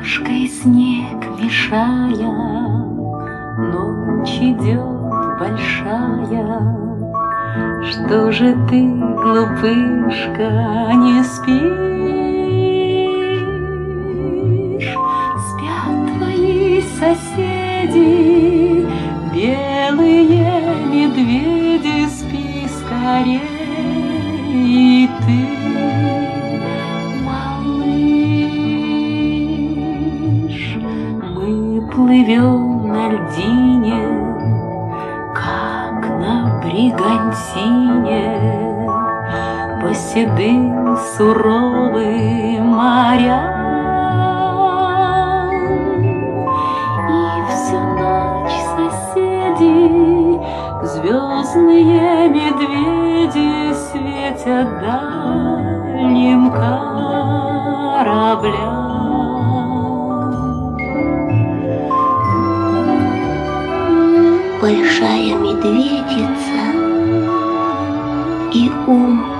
Ладошкой снег мешая, ночь идет большая. Что же ты, глупышка, не спишь? Спят твои соседи, белые медведи, спи скорей, и ты, малыш. Мы плывем на льдине, как на бригантине, по седым суровым морям. И всю ночь соседи, звездные медведи, светят дальним кораблям. Большая медведица и ум